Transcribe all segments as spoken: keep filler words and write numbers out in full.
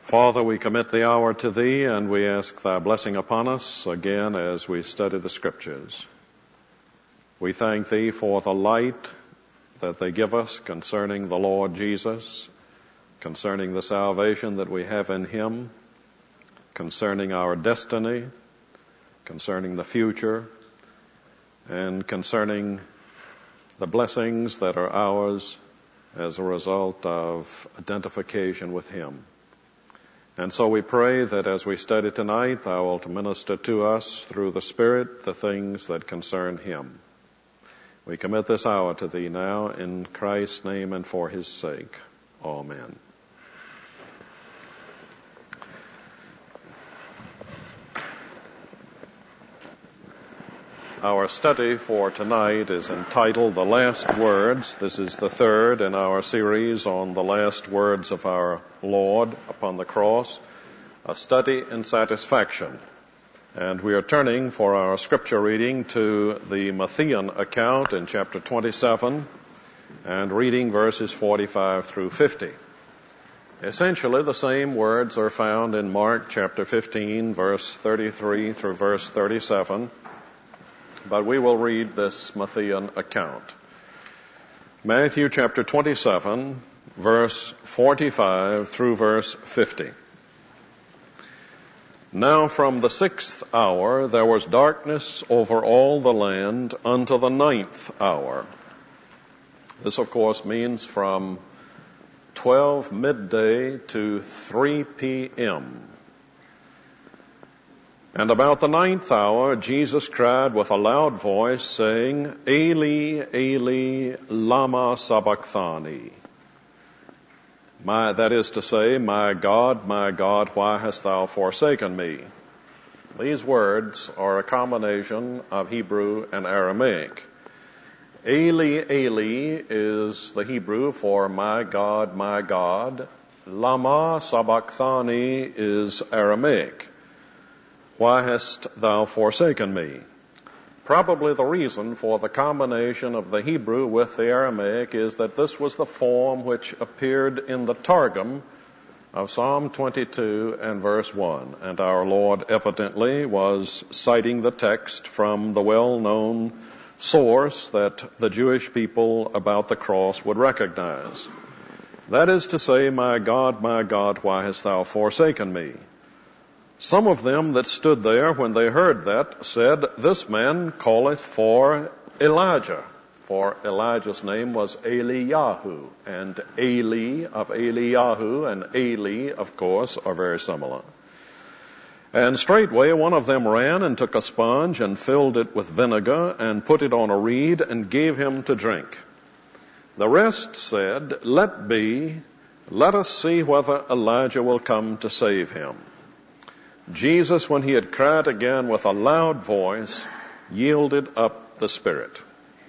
Father, we commit the hour to Thee, and we ask Thy blessing upon us again as we study the Scriptures. We thank Thee for the light that they give us concerning the Lord Jesus, concerning the salvation that we have in Him, concerning our destiny, concerning the future, and concerning the blessings that are ours as a result of identification with Him. And so we pray that as we study tonight, Thou wilt minister to us through the Spirit the things that concern Him. We commit this hour to Thee now in Christ's name and for His sake. Amen. Our study for tonight is entitled The Last Words. This is the third in our series on the last words of our Lord upon the cross, a study in satisfaction. And we are turning for our scripture reading to the Matthean account in chapter twenty-seven and reading verses forty-five through fifty. Essentially, the same words are found in Mark chapter fifteen, verse thirty-three through verse thirty-seven. But we will read this Matthean account. Matthew chapter twenty-seven, verse forty-five through verse fifty. Now from the sixth hour there was darkness over all the land unto the ninth hour. This, of course, means from twelve midday to three p.m. And about the ninth hour, Jesus cried with a loud voice, saying, Eli, Eli, lama sabachthani. My, that is to say, my God, my God, why hast thou forsaken me? These words are a combination of Hebrew and Aramaic. Eli, Eli is the Hebrew for my God, my God. Lama sabachthani is Aramaic. Why hast thou forsaken me? Probably the reason for the combination of the Hebrew with the Aramaic is that this was the form which appeared in the Targum of Psalm twenty-two and verse one. And our Lord evidently was citing the text from the well-known source that the Jewish people about the cross would recognize. That is to say, my God, my God, why hast thou forsaken me? Some of them that stood there when they heard that said, This man calleth for Elijah. For Elijah's name was Eliyahu. And Eli of Eliyahu and Eli, of course, are very similar. And straightway one of them ran and took a sponge and filled it with vinegar and put it on a reed and gave him to drink. The rest said, Let be, let us see whether Elijah will come to save him. Jesus, when he had cried again with a loud voice, yielded up the spirit.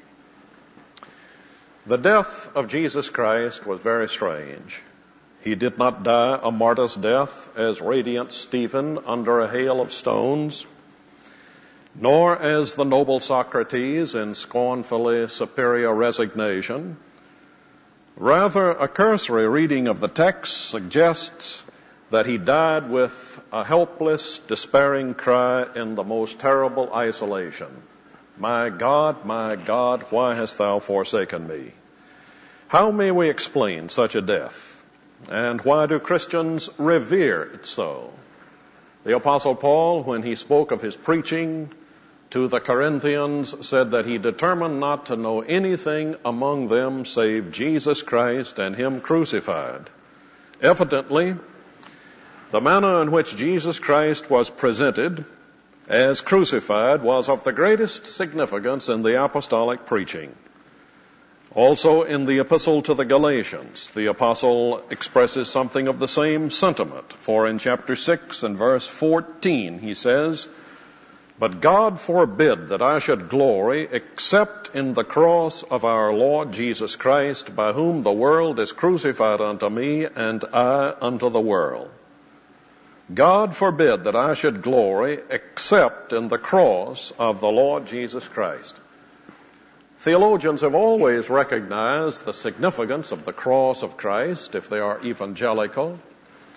The death of Jesus Christ was very strange. He did not die a martyr's death as radiant Stephen under a hail of stones, nor as the noble Socrates in scornfully superior resignation. Rather, a cursory reading of the text suggests that he died with a helpless, despairing cry in the most terrible isolation. My God, my God, why hast thou forsaken me? How may we explain such a death? And why do Christians revere it so? The Apostle Paul, when he spoke of his preaching to the Corinthians, said that he determined not to know anything among them save Jesus Christ and Him crucified. Evidently, the manner in which Jesus Christ was presented as crucified was of the greatest significance in the apostolic preaching. Also in the epistle to the Galatians, the apostle expresses something of the same sentiment. For in chapter six and verse fourteen he says, But God forbid that I should glory except in the cross of our Lord Jesus Christ, by whom the world is crucified unto me and I unto the world. God forbid that I should glory except in the cross of the Lord Jesus Christ. Theologians have always recognized the significance of the cross of Christ, if they are evangelical.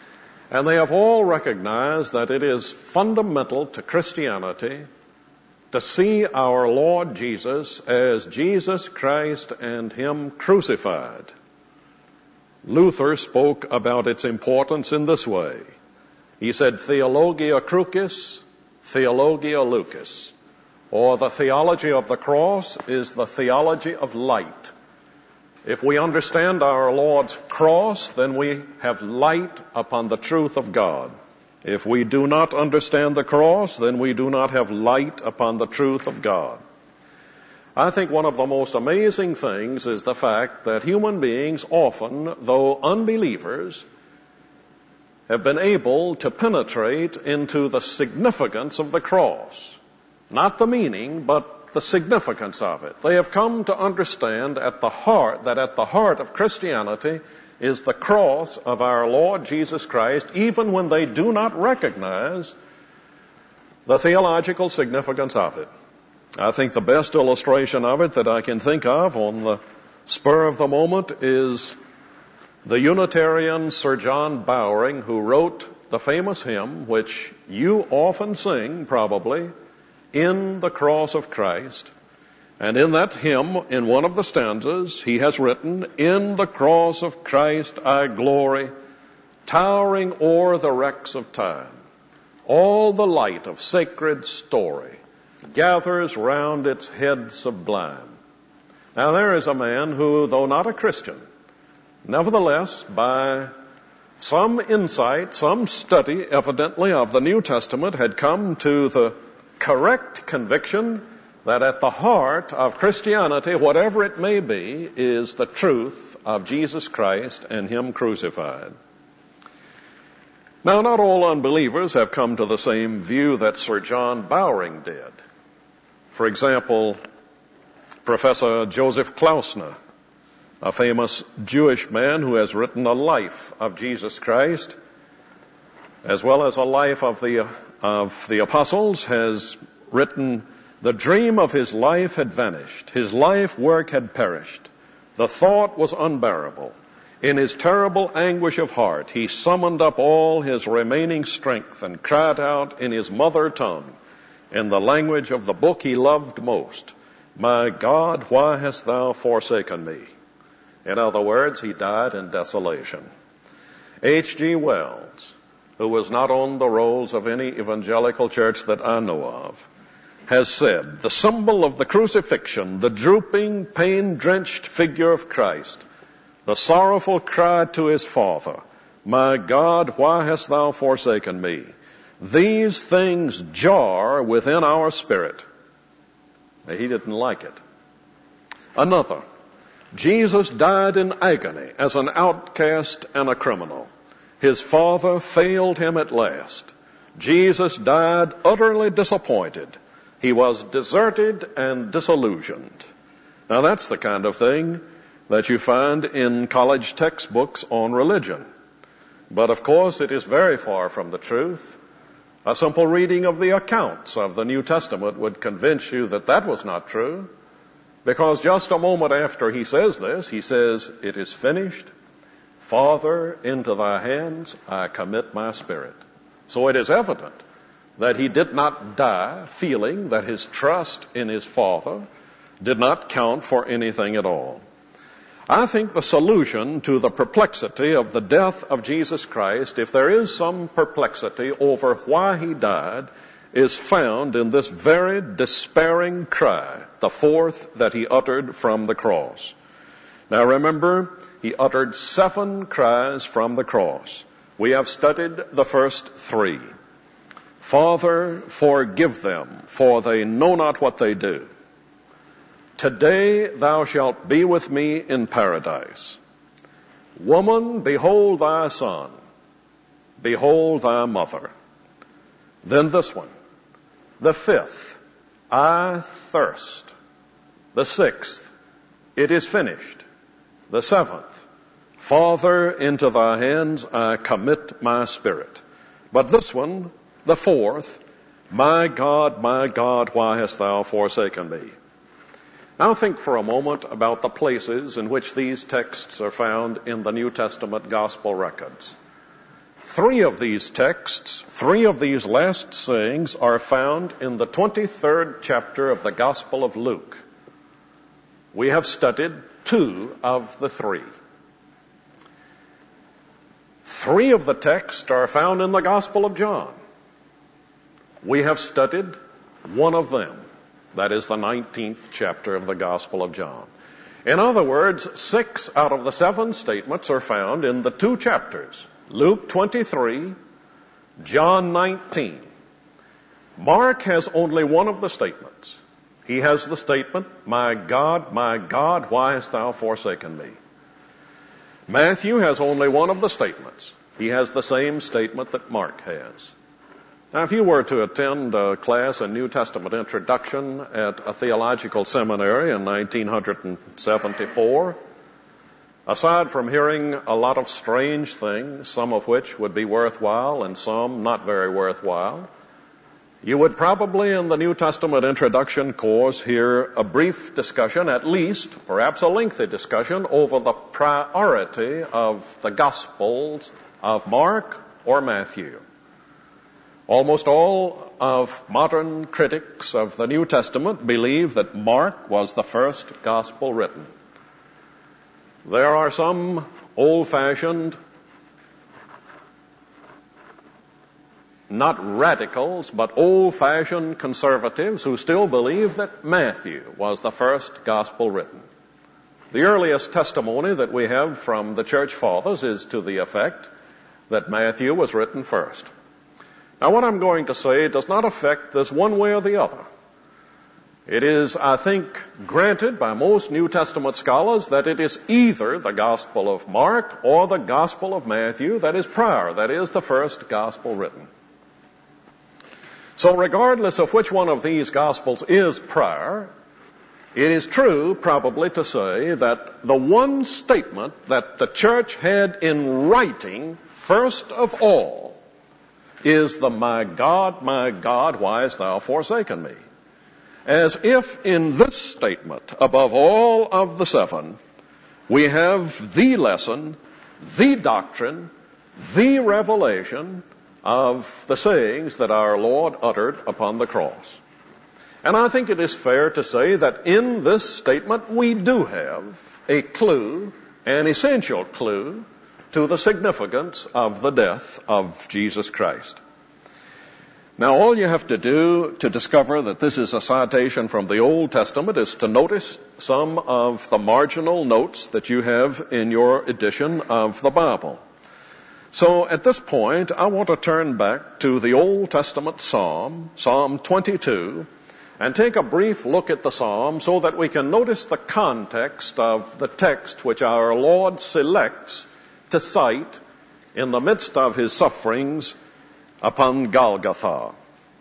And they have all recognized that it is fundamental to Christianity to see our Lord Jesus as Jesus Christ and Him crucified. Luther spoke about its importance in this way. He said, Theologia crucis, Theologia lucis, or the theology of the cross is the theology of light. If we understand our Lord's cross, then we have light upon the truth of God. If we do not understand the cross, then we do not have light upon the truth of God. I think one of the most amazing things is the fact that human beings often, though unbelievers, have been able to penetrate into the significance of the cross. Not the meaning, but the significance of it. They have come to understand at the heart, that at the heart of Christianity is the cross of our Lord Jesus Christ, even when they do not recognize the theological significance of it. I think the best illustration of it that I can think of on the spur of the moment is the Unitarian Sir John Bowring, who wrote the famous hymn, which you often sing probably, In the Cross of Christ. And in that hymn, in one of the stanzas, he has written, In the cross of Christ I glory, towering o'er the wrecks of time. All the light of sacred story gathers round its head sublime. Now there is a man who, though not a Christian, nevertheless, by some insight, some study, evidently, of the New Testament, had come to the correct conviction that at the heart of Christianity, whatever it may be, is the truth of Jesus Christ and Him crucified. Now, not all unbelievers have come to the same view that Sir John Bowring did. For example, Professor Joseph Klausner, a famous Jewish man who has written a life of Jesus Christ, as well as a life of the, of the apostles, has written, The dream of his life had vanished. His life work had perished. The thought was unbearable. In his terrible anguish of heart, he summoned up all his remaining strength and cried out in his mother tongue, in the language of the book he loved most, My God, why hast thou forsaken me? In other words, he died in desolation. H G Wells, who was not on the rolls of any evangelical church that I know of, has said, the symbol of the crucifixion, the drooping, pain-drenched figure of Christ, the sorrowful cry to his Father, My God, why hast thou forsaken me? These things jar within our spirit. He didn't like it. Another, Jesus died in agony as an outcast and a criminal. His Father failed him at last. Jesus died utterly disappointed. He was deserted and disillusioned. Now that's the kind of thing that you find in college textbooks on religion. But of course it is very far from the truth. A simple reading of the accounts of the New Testament would convince you that that was not true. Because just a moment after he says this, he says, It is finished. Father, into thy hands I commit my spirit. So it is evident that he did not die feeling that his trust in his Father did not count for anything at all. I think the solution to the perplexity of the death of Jesus Christ, if there is some perplexity over why he died, is found in this very despairing cry, the fourth that he uttered from the cross. Now remember, he uttered seven cries from the cross. We have studied the first three. Father, forgive them, for they know not what they do. Today thou shalt be with me in paradise. Woman, behold thy son. Behold thy mother. Then this one. The fifth, I thirst. The sixth, it is finished. The seventh, Father, into thy hands I commit my spirit. But this one, the fourth, My God, my God, why hast thou forsaken me? Now think for a moment about the places in which these texts are found in the New Testament gospel records. Three of these texts, three of these last sayings are found in the twenty-third chapter of the Gospel of Luke. We have studied two of the three. Three of the texts are found in the Gospel of John. We have studied one of them. That is the nineteenth chapter of the Gospel of John. In other words, six out of the seven statements are found in the two chapters. Luke twenty-three, John nineteen. Mark has only one of the statements. He has the statement, "My God, my God, why hast thou forsaken me?" Matthew has only one of the statements. He has the same statement that Mark has. Now, if you were to attend a class in New Testament introduction at a theological seminary in nineteen seventy-four, aside from hearing a lot of strange things, some of which would be worthwhile and some not very worthwhile, you would probably in the New Testament introduction course hear a brief discussion, at least, perhaps a lengthy discussion, over the priority of the Gospels of Mark or Matthew. Almost all of modern critics of the New Testament believe that Mark was the first gospel written. There are some old-fashioned, not radicals, but old-fashioned conservatives who still believe that Matthew was the first gospel written. The earliest testimony that we have from the church fathers is to the effect that Matthew was written first. Now, what I'm going to say does not affect this one way or the other. It is, I think, granted by most New Testament scholars that it is either the Gospel of Mark or the Gospel of Matthew that is prior, that is the first gospel written. So regardless of which one of these Gospels is prior, it is true probably to say that the one statement that the church had in writing first of all is the "My God, my God, why hast thou forsaken me?" As if in this statement, above all of the seven, we have the lesson, the doctrine, the revelation of the sayings that our Lord uttered upon the cross. And I think it is fair to say that in this statement we do have a clue, an essential clue, to the significance of the death of Jesus Christ. Now, all you have to do to discover that this is a citation from the Old Testament is to notice some of the marginal notes that you have in your edition of the Bible. So at this point, I want to turn back to the Old Testament Psalm, Psalm twenty-two, and take a brief look at the Psalm so that we can notice the context of the text which our Lord selects to cite in the midst of his sufferings upon Golgotha.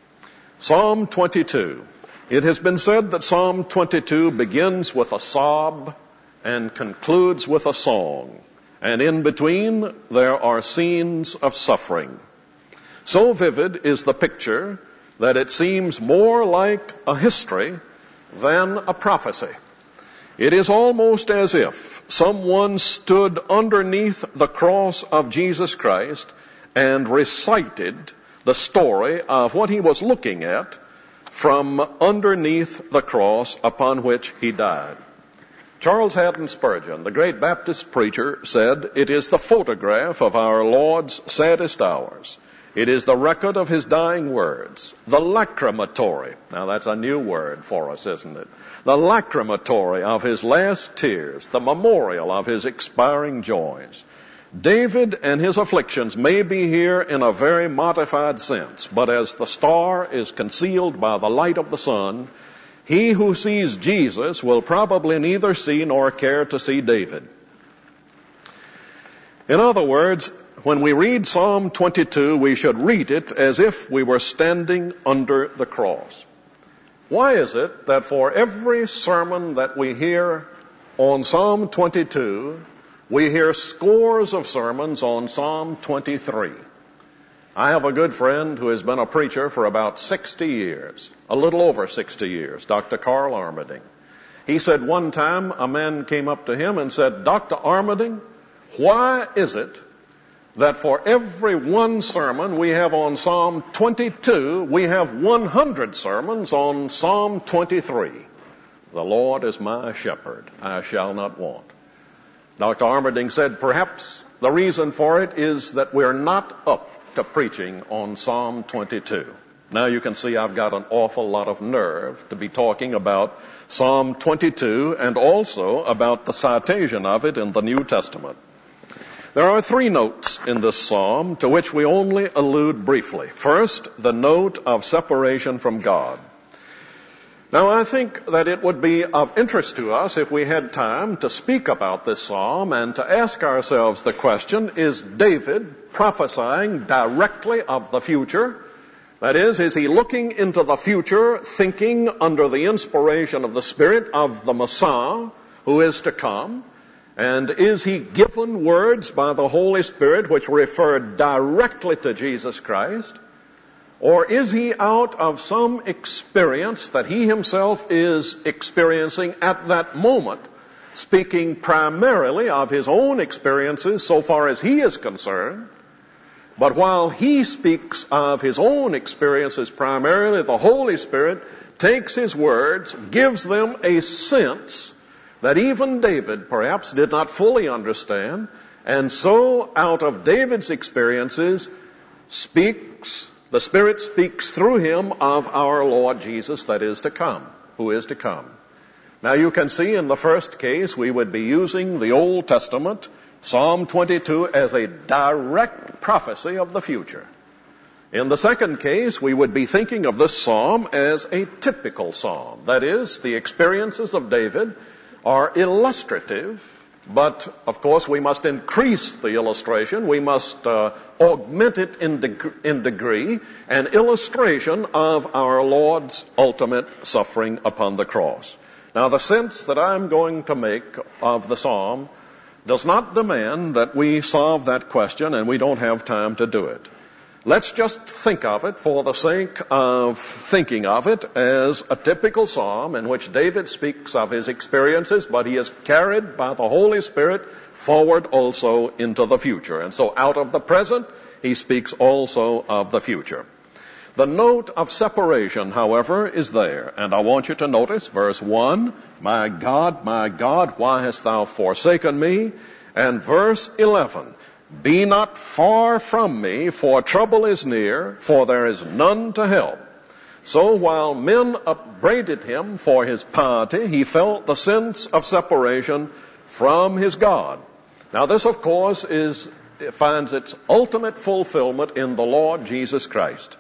Psalm twenty-two. It has been said that Psalm twenty-two begins with a sob and concludes with a song. And in between, there are scenes of suffering. So vivid is the picture that it seems more like a history than a prophecy. It is almost as if someone stood underneath the cross of Jesus Christ and recited the story of what he was looking at from underneath the cross upon which he died. Charles Haddon Spurgeon, the great Baptist preacher, said, "It is the photograph of our Lord's saddest hours. It is the record of his dying words, the lacrimatory." Now that's a new word for us, isn't it? The lacrimatory of his last tears, the memorial of his expiring joys. David and his afflictions may be here in a very modified sense, but as the star is concealed by the light of the sun, he who sees Jesus will probably neither see nor care to see David. In other words, when we read Psalm twenty-two, we should read it as if we were standing under the cross. Why is it that for every sermon that we hear on Psalm twenty-two, we hear scores of sermons on Psalm twenty-three? I have a good friend who has been a preacher for about sixty years, a little over sixty years, Doctor Carl Armading. He said one time a man came up to him and said, "Doctor Armading, why is it that for every one sermon we have on Psalm twenty-two, we have one hundred sermons on Psalm twenty-three. The Lord is my shepherd, I shall not want. Doctor Armerding said perhaps the reason for it is that we're not up to preaching on Psalm twenty-two. Now you can see I've got an awful lot of nerve to be talking about Psalm twenty-two and also about the citation of it in the New Testament. There are three notes in this psalm to which we only allude briefly. First, the note of separation from God. Now, I think that it would be of interest to us if we had time to speak about this psalm and to ask ourselves the question, is David prophesying directly of the future? That is, is he looking into the future, thinking under the inspiration of the Spirit of the Messiah who is to come? And is he given words by the Holy Spirit which refer directly to Jesus Christ? Or is he out of some experience that he himself is experiencing at that moment, speaking primarily of his own experiences so far as he is concerned? But while he speaks of his own experiences primarily, the Holy Spirit takes his words, gives them a sense that even David perhaps did not fully understand, and so out of David's experiences speaks, the Spirit speaks through him of our Lord Jesus that is to come, who is to come. Now you can see in the first case we would be using the Old Testament, Psalm twenty-two, as a direct prophecy of the future. In the second case, we would be thinking of this psalm as a typical psalm. That is, the experiences of David are illustrative, but of course we must increase the illustration. We must uh, augment it in, deg- in degree, an illustration of our Lord's ultimate suffering upon the cross. Now, the sense that I'm going to make of the psalm does not demand that we solve that question, and we don't have time to do it. Let's just think of it for the sake of thinking of it as a typical psalm in which David speaks of his experiences, but he is carried by the Holy Spirit forward also into the future. And so out of the present, he speaks also of the future. The note of separation, however, is there. And I want you to notice verse one, my God, my God, why hast thou forsaken me? And verse eleven, be not far from me, for trouble is near, for there is none to help. So while men upbraided him for his piety, he felt the sense of separation from his God. Now this, of course, is finds its ultimate fulfillment in the Lord Jesus Christ.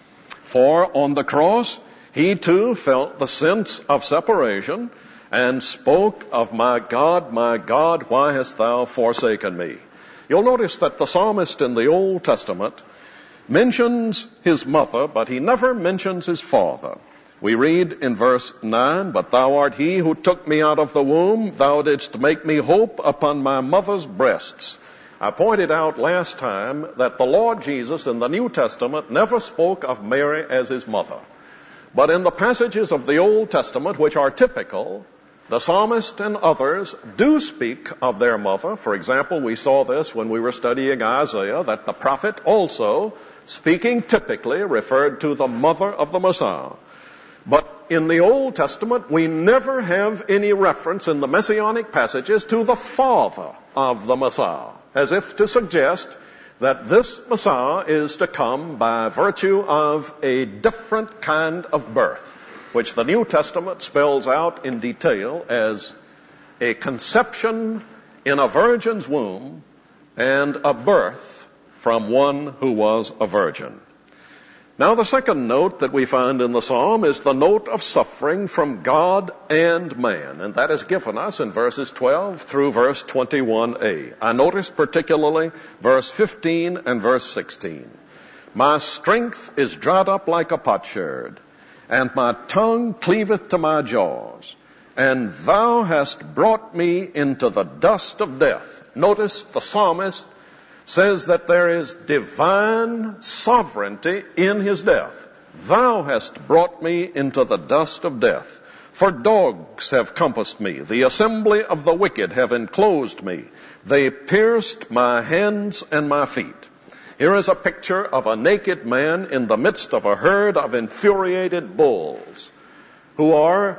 For on the cross, he too felt the sense of separation and spoke of, my God, my God, why hast thou forsaken me? You'll notice that the psalmist in the Old Testament mentions his mother, but he never mentions his father. We read in verse nine, but thou art he who took me out of the womb. Thou didst make me hope upon my mother's breasts. I pointed out last time that the Lord Jesus in the New Testament never spoke of Mary as his mother. But in the passages of the Old Testament which are typical, the psalmist and others do speak of their mother. For example, we saw this when we were studying Isaiah, that the prophet also, speaking typically, referred to the mother of the Messiah. But in the Old Testament, we never have any reference in the messianic passages to the father of the Messiah, as if to suggest that this Messiah is to come by virtue of a different kind of birth, which the New Testament spells out in detail as a conception in a virgin's womb and a birth from one who was a virgin. Now the second note that we find in the psalm is the note of suffering from God and man, and that is given us in verses twelve through verse twenty-one a. I notice particularly verse fifteen and verse sixteen. My strength is dried up like a potsherd, and my tongue cleaveth to my jaws. And thou hast brought me into the dust of death. Notice the psalmist says that there is divine sovereignty in his death. Thou hast brought me into the dust of death. For dogs have compassed me. The assembly of the wicked have enclosed me. They pierced my hands and my feet. Here is a picture of a naked man in the midst of a herd of infuriated bulls who are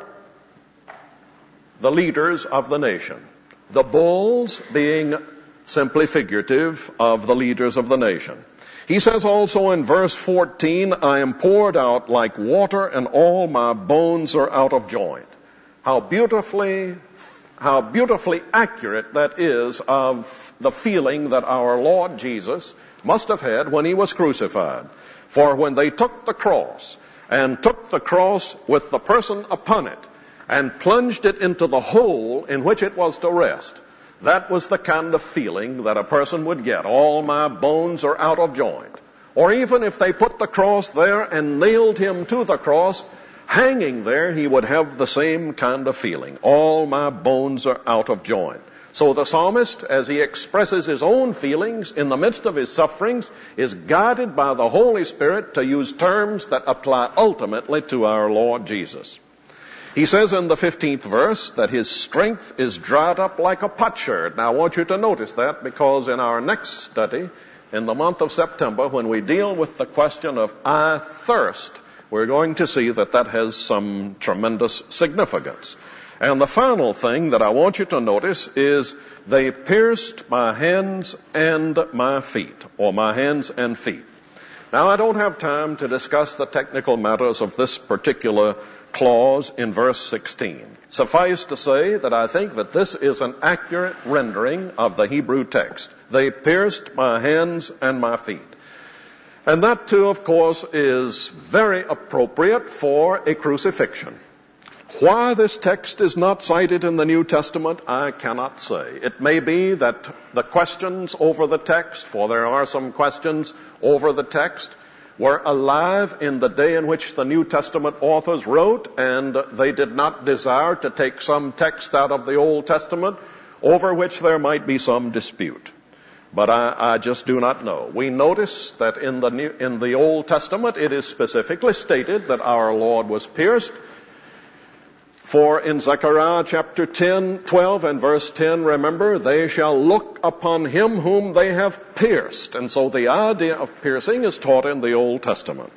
the leaders of the nation. The bulls being simply figurative of the leaders of the nation. He says also in verse fourteen, I am poured out like water and all my bones are out of joint. How beautifully, how beautifully accurate that is of the feeling that our Lord Jesus must have had when he was crucified. For when they took the cross and took the cross with the person upon it and plunged it into the hole in which it was to rest, that was the kind of feeling that a person would get. All my bones are out of joint. Or even if they put the cross there and nailed him to the cross, hanging there, he would have the same kind of feeling. All my bones are out of joint. So the psalmist, as he expresses his own feelings in the midst of his sufferings, is guided by the Holy Spirit to use terms that apply ultimately to our Lord Jesus. He says in the fifteenth verse that his strength is dried up like a potsherd. Now I want you to notice that, because in our next study, in the month of September, when we deal with the question of I thirst, we're going to see that that has some tremendous significance. And the final thing that I want you to notice is they pierced my hands and my feet, or my hands and feet. Now I don't have time to discuss the technical matters of this particular clause in verse sixteen. Suffice to say that I think that this is an accurate rendering of the Hebrew text. They pierced my hands and my feet. And that too, of course, is very appropriate for a crucifixion. Why this text is not cited in the New Testament, I cannot say. It may be that the questions over the text, for there are some questions over the text, were alive in the day in which the New Testament authors wrote, and they did not desire to take some text out of the Old Testament over which there might be some dispute. But I, I just do not know. We notice that in the New, in the Old Testament it is specifically stated that our Lord was pierced. For in Zechariah chapter ten, twelve and verse ten, remember, they shall look upon him whom they have pierced. And so the idea of piercing is taught in the Old Testament.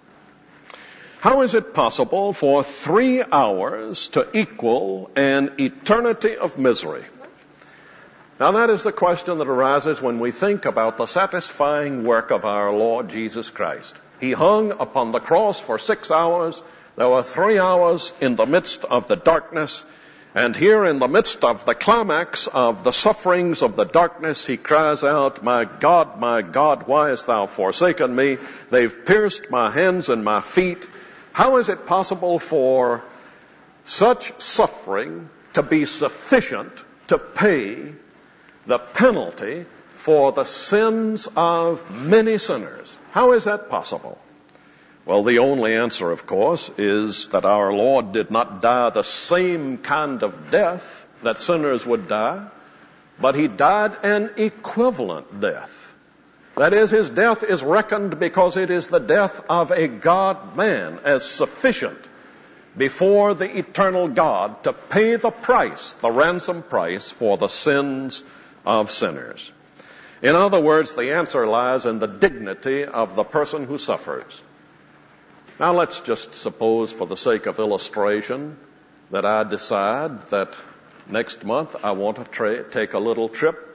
How is it possible for three hours to equal an eternity of misery? Now that is the question that arises when we think about the satisfying work of our Lord Jesus Christ. He hung upon the cross for six hours. There were three hours in the midst of the darkness, and here in the midst of the climax of the sufferings of the darkness, he cries out, my God, my God, why hast thou forsaken me? They've pierced my hands and my feet. How is it possible for such suffering to be sufficient to pay the penalty for the sins of many sinners? How is that possible? Well, the only answer, of course, is that our Lord did not die the same kind of death that sinners would die, but he died an equivalent death. That is, his death is reckoned because it is the death of a God-man as sufficient before the eternal God to pay the price, the ransom price for the sins of sinners. In other words, the answer lies in the dignity of the person who suffers. Now let's just suppose, for the sake of illustration, that I decide that next month I want to tra- take a little trip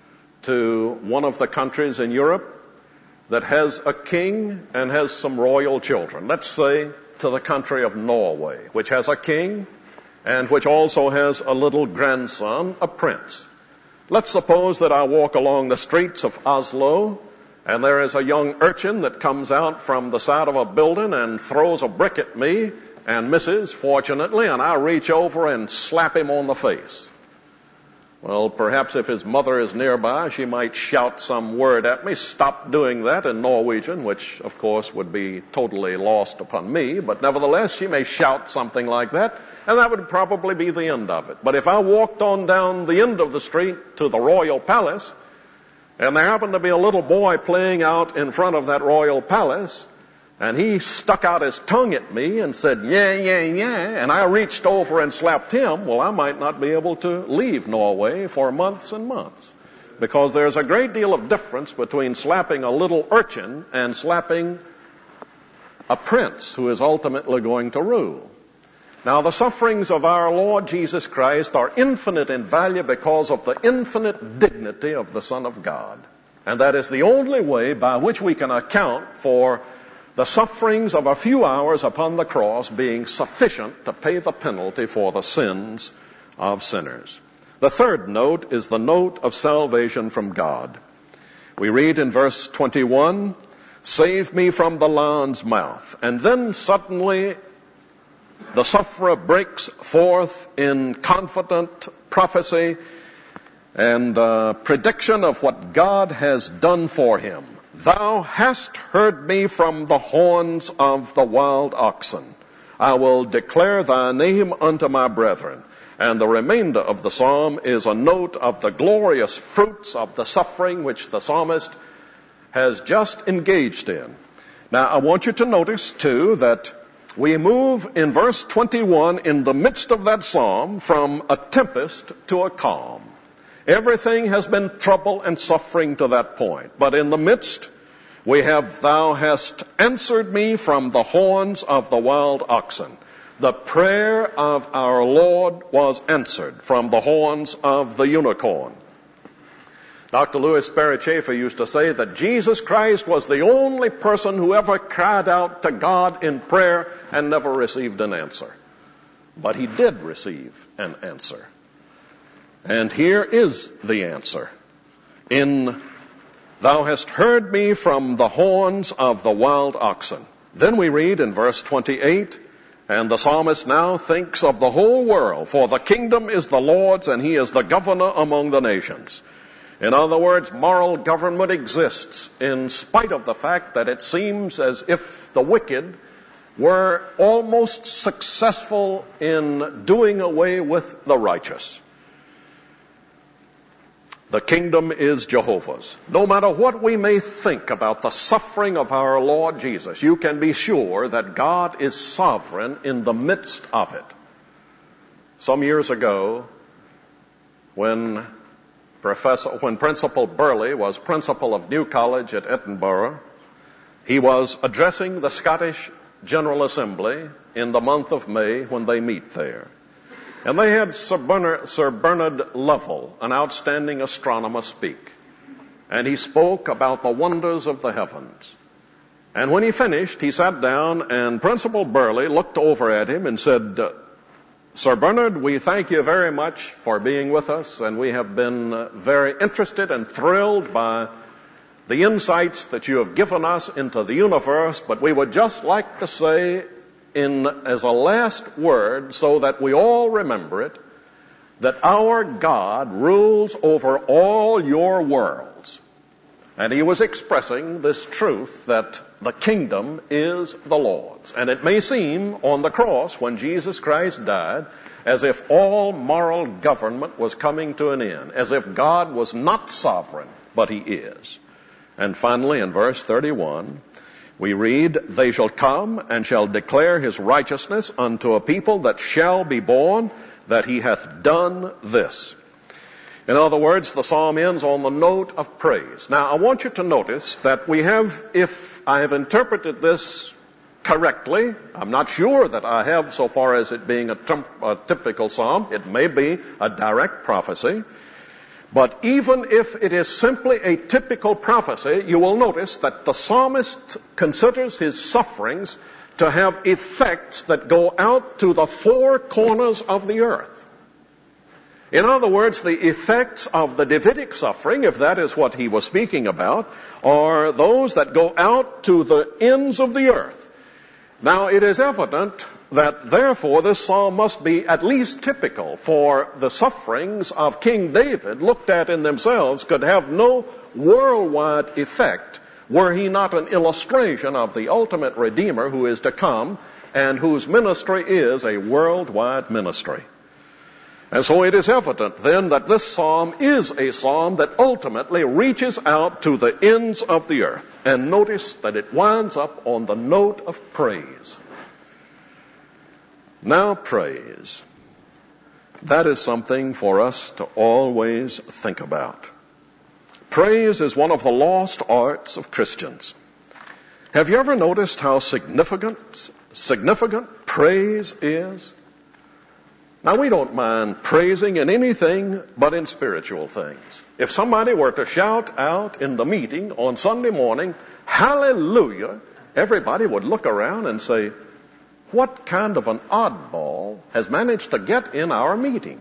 to one of the countries in Europe that has a king and has some royal children. Let's say to the country of Norway, which has a king and which also has a little grandson, a prince. Let's suppose that I walk along the streets of Oslo, and there is a young urchin that comes out from the side of a building and throws a brick at me and misses, fortunately, and I reach over and slap him on the face. Well, perhaps if his mother is nearby, she might shout some word at me. Stop doing that in Norwegian, which, of course, would be totally lost upon me. But nevertheless, she may shout something like that, and that would probably be the end of it. But if I walked on down the end of the street to the royal palace, and there happened to be a little boy playing out in front of that royal palace, and he stuck out his tongue at me and said, yeah, yeah, yeah, and I reached over and slapped him, well, I might not be able to leave Norway for months and months. because there's a great deal of difference between slapping a little urchin and slapping a prince who is ultimately going to rule. Now, the sufferings of our Lord Jesus Christ are infinite in value because of the infinite dignity of the Son of God. And that is the only way by which we can account for the sufferings of a few hours upon the cross being sufficient to pay the penalty for the sins of sinners. The third note is the note of salvation from God. We read in verse twenty-one, "Save me from the lion's mouth." And then suddenly the sufferer breaks forth in confident prophecy and uh, prediction of what God has done for him. "Thou hast heard me from the horns of the wild oxen. I will declare thy name unto my brethren." And the remainder of the psalm is a note of the glorious fruits of the suffering which the psalmist has just engaged in. Now, I want you to notice, too, that we move in verse twenty-one in the midst of that psalm from a tempest to a calm. Everything has been trouble and suffering to that point. But in the midst, we have, "Thou hast answered me from the horns of the wild oxen." The prayer of our Lord was answered from the horns of the unicorn. Doctor Louis Sperry Chafer used to say that Jesus Christ was the only person who ever cried out to God in prayer and never received an answer. But he did receive an answer. And here is the answer. In, "Thou hast heard me from the horns of the wild oxen." Then we read in verse twenty-eight, and the psalmist now thinks of the whole world, "For the kingdom is the Lord's, and he is the governor among the nations." In other words, moral government exists in spite of the fact that it seems as if the wicked were almost successful in doing away with the righteous. The kingdom is Jehovah's. No matter what we may think about the suffering of our Lord Jesus, you can be sure that God is sovereign in the midst of it. Some years ago, when Professor, when Principal Burley was principal of New College at Edinburgh, he was addressing the Scottish General Assembly in the month of May when they meet there. And they had Sir Bernard, Sir Bernard Lovell, an outstanding astronomer, speak. And he spoke about the wonders of the heavens. And when he finished, he sat down, and Principal Burley looked over at him and said, "Sir Bernard, we thank you very much for being with us, and we have been very interested and thrilled by the insights that you have given us into the universe, but we would just like to say, in as a last word, so that we all remember it, that our God rules over all your worlds." And he was expressing this truth that the kingdom is the Lord's. And it may seem on the cross when Jesus Christ died as if all moral government was coming to an end, as if God was not sovereign, but he is. And finally, in verse thirty-one, we read, "They shall come and shall declare his righteousness unto a people that shall be born, that he hath done this." In other words, the psalm ends on the note of praise. Now, I want you to notice that we have, if I have interpreted this correctly, I'm not sure that I have so far as it being a, temp- a typical psalm. It may be a direct prophecy. But even if it is simply a typical prophecy, you will notice that the psalmist considers his sufferings to have effects that go out to the four corners of the earth. In other words, the effects of the Davidic suffering, if that is what he was speaking about, are those that go out to the ends of the earth. Now, it is evident that therefore this psalm must be at least typical, for the sufferings of King David, looked at in themselves, could have no worldwide effect were he not an illustration of the ultimate Redeemer who is to come and whose ministry is a worldwide ministry. And so it is evident then that this psalm is a psalm that ultimately reaches out to the ends of the earth. And notice that it winds up on the note of praise. Now praise. That is something for us to always think about. Praise is one of the lost arts of Christians. Have you ever noticed how significant, significant praise is? Now, we don't mind praising in anything but in spiritual things. If somebody were to shout out in the meeting on Sunday morning, hallelujah, everybody would look around and say, what kind of an oddball has managed to get in our meeting?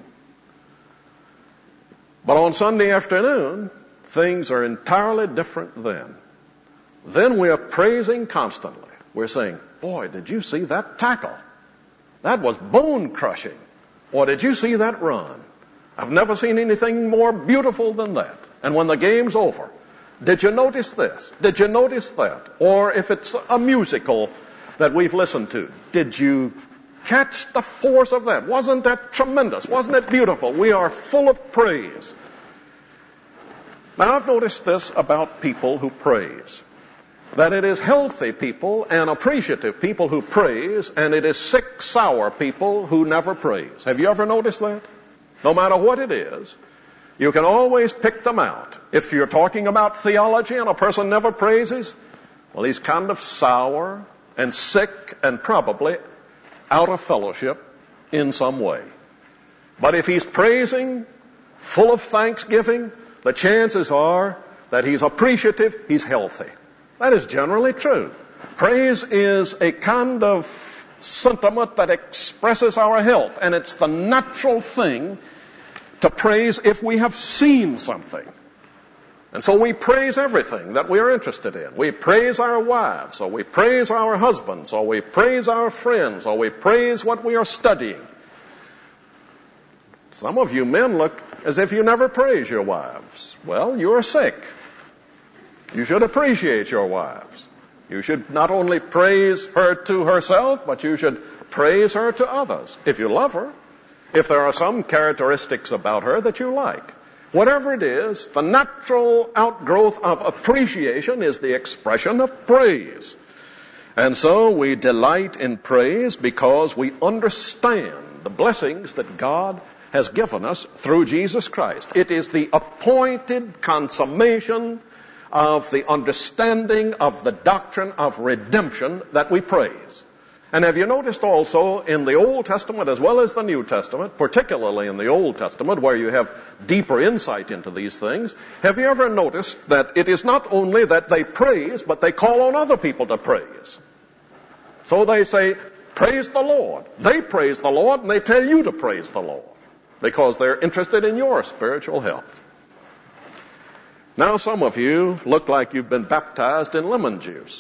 But on Sunday afternoon, things are entirely different then. Then we are praising constantly. We're saying, boy, did you see that tackle? That was bone crushing. Or did you see that run? I've never seen anything more beautiful than that. And when the game's over, did you notice this? Did you notice that? Or if it's a musical that we've listened to, did you catch the force of that? Wasn't that tremendous? Wasn't it beautiful? We are full of praise. Now, I've noticed this about people who praise, that it is healthy people and appreciative people who praise, and it is sick, sour people who never praise. Have you ever noticed that? No matter what it is, you can always pick them out. If you're talking about theology and a person never praises, well, he's kind of sour and sick and probably out of fellowship in some way. But if he's praising, full of thanksgiving, the chances are that he's appreciative, he's healthy. That is generally true. Praise is a kind of sentiment that expresses our health, and it's the natural thing to praise if we have seen something. And so we praise everything that we are interested in. We praise our wives, or we praise our husbands, or we praise our friends, or we praise what we are studying. Some of you men look as if you never praise your wives. Well, you're sick. You should appreciate your wives. You should not only praise her to herself, but you should praise her to others. If you love her, if there are some characteristics about her that you like. Whatever it is, the natural outgrowth of appreciation is the expression of praise. And so we delight in praise because we understand the blessings that God has given us through Jesus Christ. It is the appointed consummation of the understanding of the doctrine of redemption that we praise. And have you noticed also in the Old Testament as well as the New Testament, particularly in the Old Testament where you have deeper insight into these things, have you ever noticed that it is not only that they praise, but they call on other people to praise? So they say, praise the Lord. They praise the Lord and they tell you to praise the Lord because they're interested in your spiritual health. Now some of you look like you've been baptized in lemon juice.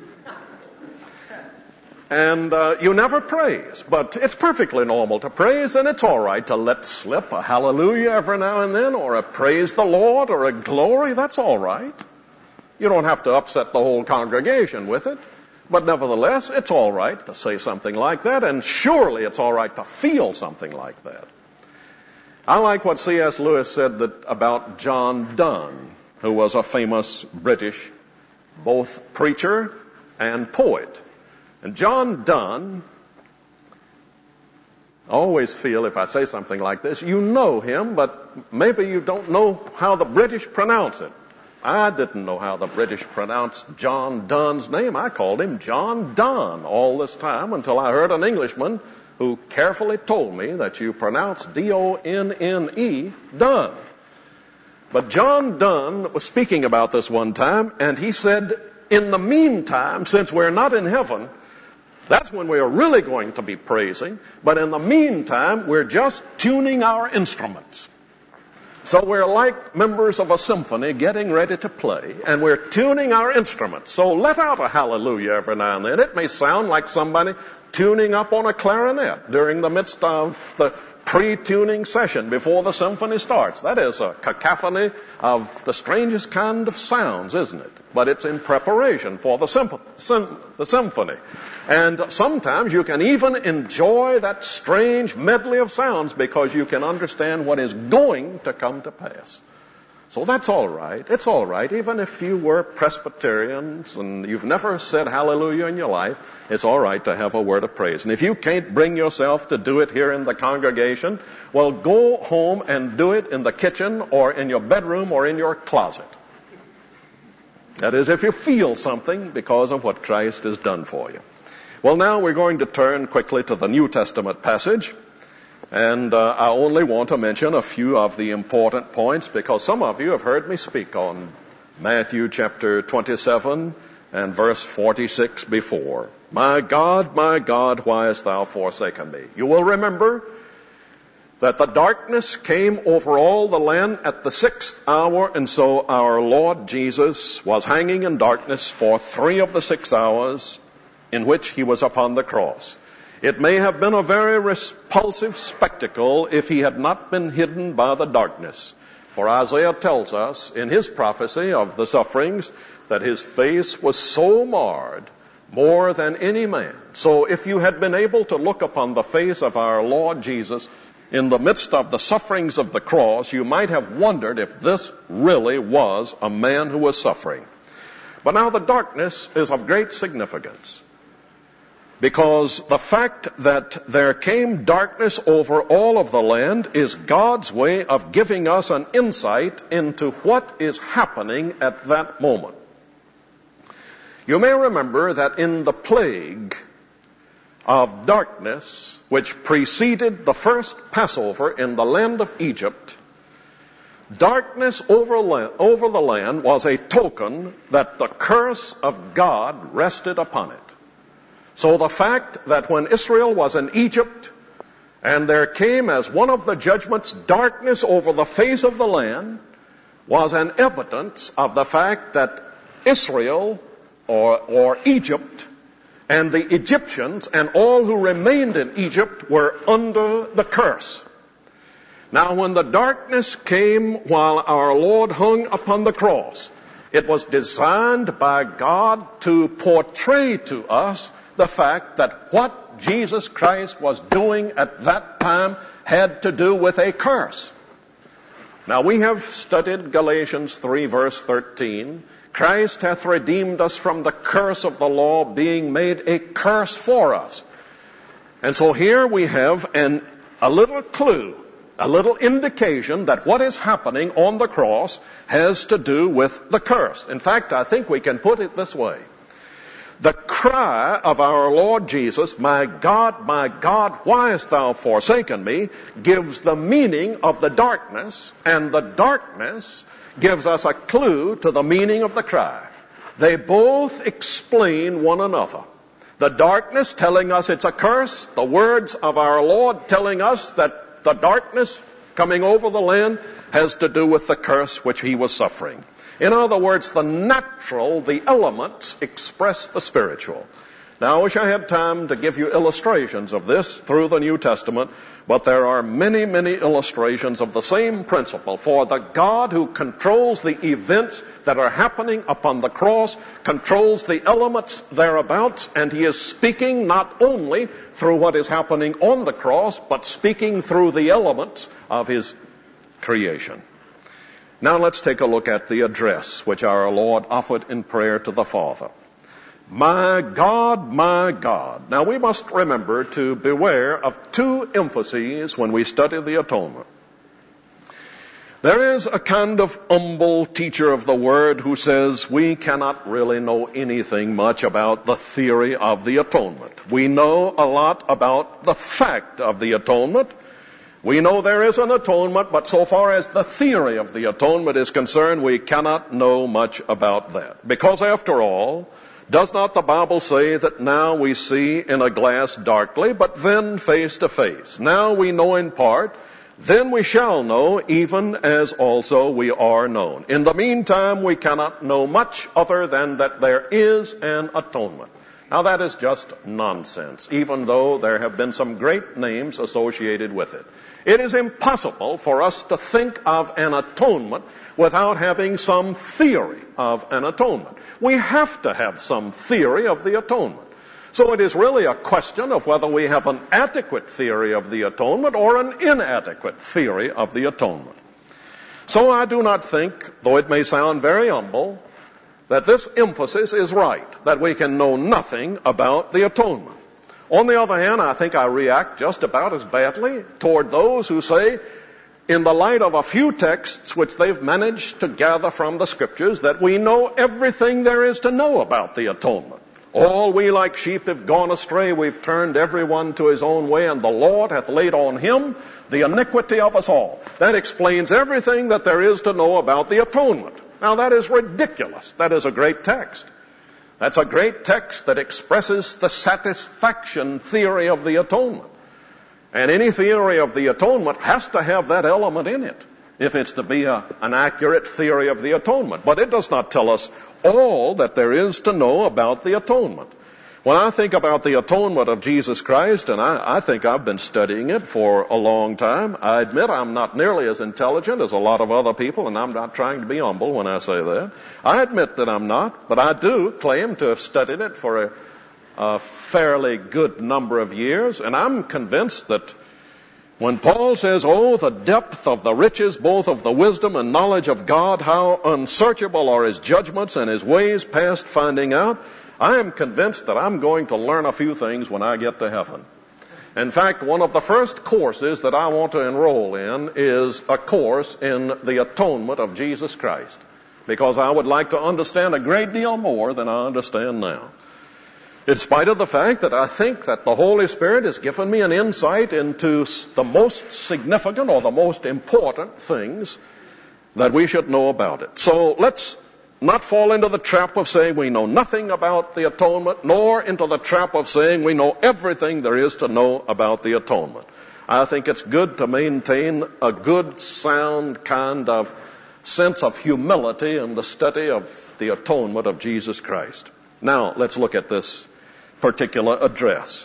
And uh, you never praise, but it's perfectly normal to praise, and it's all right to let slip a hallelujah every now and then, or a praise the Lord, or a glory. That's all right. You don't have to upset the whole congregation with it, but nevertheless, it's all right to say something like that, and surely it's all right to feel something like that. I like what C S Lewis said that about John Donne, who was a famous British both preacher and poet. And John Donne, I always feel if I say something like this, you know him, but maybe you don't know how the British pronounce it. I didn't know how the British pronounced John Donne's name. I called him John Donne all this time until I heard an Englishman who carefully told me that you pronounce D O N N E, Donne. But John Donne was speaking about this one time, and he said, in the meantime, since we're not in heaven, that's when we are really going to be praising. But in the meantime, we're just tuning our instruments. So we're like members of a symphony getting ready to play, and we're tuning our instruments. So let out a hallelujah every now and then. It may sound like somebody tuning up on a clarinet during the midst of the pre-tuning session before the symphony starts. That is a cacophony of the strangest kind of sounds, isn't it? But it's in preparation for the, symp- sim- the symphony. And sometimes you can even enjoy that strange medley of sounds because you can understand what is going to come to pass. So that's all right. It's all right. Even if you were Presbyterians and you've never said hallelujah in your life, it's all right to have a word of praise. And if you can't bring yourself to do it here in the congregation, well, go home and do it in the kitchen or in your bedroom or in your closet. That is, if you feel something because of what Christ has done for you. Well, now we're going to turn quickly to the New Testament passage. And uh, I only want to mention a few of the important points because some of you have heard me speak on Matthew chapter twenty-seven and verse forty-six before. My God, my God, why hast thou forsaken me? You will remember that the darkness came over all the land at the sixth hour, and so our Lord Jesus was hanging in darkness for three of the six hours in which he was upon the cross. It may have been a very repulsive spectacle if he had not been hidden by the darkness. For Isaiah tells us in his prophecy of the sufferings that his face was so marred more than any man. So if you had been able to look upon the face of our Lord Jesus in the midst of the sufferings of the cross, you might have wondered if this really was a man who was suffering. But now the darkness is of great significance, because the fact that there came darkness over all of the land is God's way of giving us an insight into what is happening at that moment. You may remember that in the plague of darkness which preceded the first Passover in the land of Egypt, darkness over, over the land was a token that the curse of God rested upon it. So the fact that when Israel was in Egypt and there came as one of the judgments darkness over the face of the land was an evidence of the fact that Israel or, or Egypt and the Egyptians and all who remained in Egypt were under the curse. Now when the darkness came while our Lord hung upon the cross, it was designed by God to portray to us the fact that what Jesus Christ was doing at that time had to do with a curse. Now we have studied Galatians three verse thirteen. Christ hath redeemed us from the curse of the law, being made a curse for us. And so here we have an, a little clue, a little indication that what is happening on the cross has to do with the curse. In fact, I think we can put it this way. The cry of our Lord Jesus, my God, my God, why hast thou forsaken me, gives the meaning of the darkness, and the darkness gives us a clue to the meaning of the cry. They both explain one another. The darkness telling us it's a curse, the words of our Lord telling us that the darkness coming over the land has to do with the curse which he was suffering. In other words, the natural, the elements express the spiritual. Now, I wish I had time to give you illustrations of this through the New Testament, but there are many, many illustrations of the same principle. For the God who controls the events that are happening upon the cross controls the elements thereabouts, and he is speaking not only through what is happening on the cross, but speaking through the elements of his creation. Now let's take a look at the address which our Lord offered in prayer to the Father. My God, my God. Now we must remember to beware of two emphases when we study the atonement. There is a kind of humble teacher of the word who says we cannot really know anything much about the theory of the atonement. We know a lot about the fact of the atonement. We know there is an atonement, but so far as the theory of the atonement is concerned, we cannot know much about that. Because after all, does not the Bible say that now we see in a glass darkly, but then face to face? Now we know in part, then we shall know, even as also we are known. In the meantime, we cannot know much other than that there is an atonement. Now that is just nonsense, even though there have been some great names associated with it. It is impossible for us to think of an atonement without having some theory of an atonement. We have to have some theory of the atonement. So it is really a question of whether we have an adequate theory of the atonement or an inadequate theory of the atonement. So I do not think, though it may sound very humble, that this emphasis is right, that we can know nothing about the atonement. On the other hand, I think I react just about as badly toward those who say in the light of a few texts which they've managed to gather from the Scriptures, that we know everything there is to know about the atonement. All we like sheep have gone astray, we've turned everyone to his own way, and the Lord hath laid on him the iniquity of us all. That explains everything that there is to know about the atonement. Now that is ridiculous. That is a great text. That's a great text that expresses the satisfaction theory of the atonement. And any theory of the atonement has to have that element in it if it's to be a, an accurate theory of the atonement. But it does not tell us all that there is to know about the atonement. When I think about the atonement of Jesus Christ, and I, I think I've been studying it for a long time, I admit I'm not nearly as intelligent as a lot of other people, and I'm not trying to be humble when I say that. I admit that I'm not, but I do claim to have studied it for a, a fairly good number of years, and I'm convinced that when Paul says, "Oh, the depth of the riches, both of the wisdom and knowledge of God, how unsearchable are his judgments and his ways past finding out," I am convinced that I'm going to learn a few things when I get to heaven. In fact, one of the first courses that I want to enroll in is a course in the atonement of Jesus Christ, because I would like to understand a great deal more than I understand now. In spite of the fact that I think that the Holy Spirit has given me an insight into the most significant or the most important things that we should know about it. So let's not fall into the trap of saying we know nothing about the atonement, nor into the trap of saying we know everything there is to know about the atonement. I think it's good to maintain a good, sound kind of sense of humility in the study of the atonement of Jesus Christ. Now, let's look at this particular address.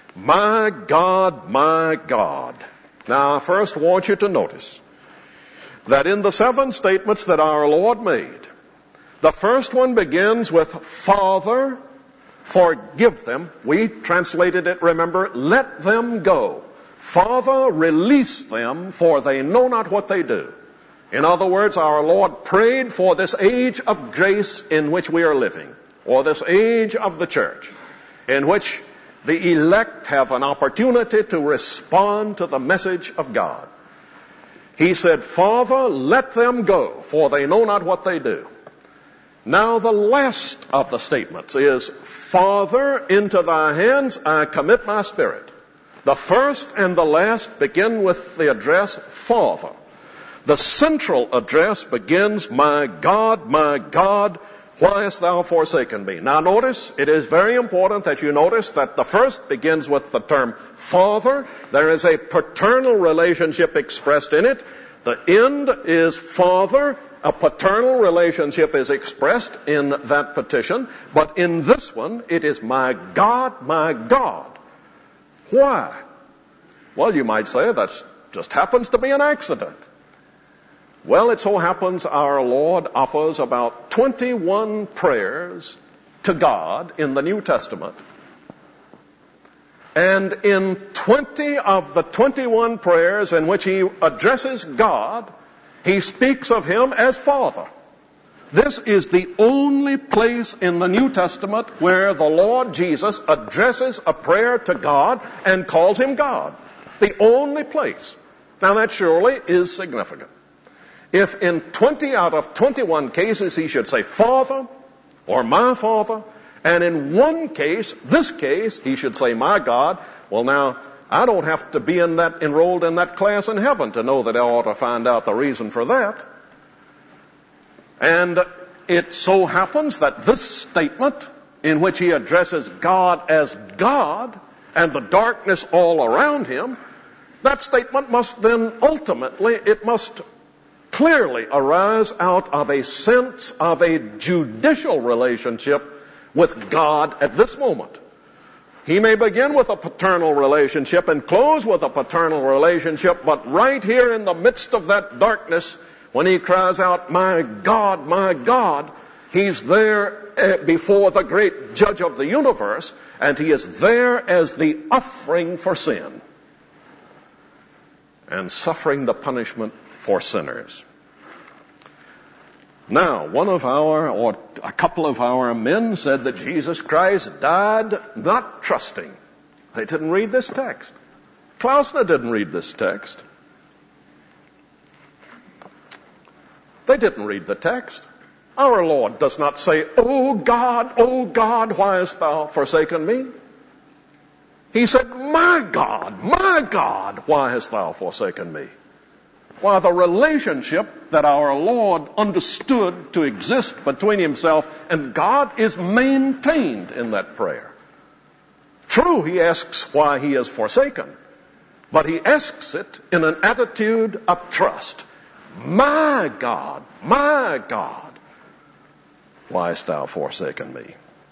My God, my God. Now, I first want you to notice that in the seven statements that our Lord made, the first one begins with, "Father, forgive them." We translated it, remember, "Let them go." Father, release them, for they know not what they do. In other words, our Lord prayed for this age of grace in which we are living, or this age of the church, in which the elect have an opportunity to respond to the message of God. He said, "Father, let them go, for they know not what they do." Now the last of the statements is, "Father, into thy hands I commit my spirit." The first and the last begin with the address, Father. The central address begins, "My God, my God, why hast thou forsaken me?" Now notice, it is very important that you notice that the first begins with the term Father. There is a paternal relationship expressed in it. The end is Father. A paternal relationship is expressed in that petition. But in this one, it is, "My God, my God." Why? Well, you might say that just happens to be an accident. Well, it so happens our Lord offers about twenty-one prayers to God in the New Testament. And in twenty of the twenty-one prayers in which he addresses God, he speaks of him as Father. This is the only place in the New Testament where the Lord Jesus addresses a prayer to God and calls him God. The only place. Now that surely is significant. If in twenty out of twenty-one cases he should say Father or my Father, and in one case, this case, he should say my God, well now, I don't have to be in that, enrolled in that class in heaven to know that I ought to find out the reason for that. And it so happens that this statement, in which he addresses God as God and the darkness all around him, that statement must then ultimately, it must clearly arise out of a sense of a judicial relationship with God at this moment. He may begin with a paternal relationship and close with a paternal relationship, but right here in the midst of that darkness, when he cries out, "My God, my God," he's there before the great judge of the universe, and he is there as the offering for sin and suffering the punishment for sinners. Now, one of our, or a couple of our men said that Jesus Christ died not trusting. They didn't read this text. Klausner didn't read this text. They didn't read the text. Our Lord does not say, "Oh God, oh God, why hast thou forsaken me?" He said, "My God, my God, why hast thou forsaken me?" Why, the relationship that our Lord understood to exist between himself and God is maintained in that prayer. True, he asks why he is forsaken, but he asks it in an attitude of trust. My God, my God, why hast thou forsaken me?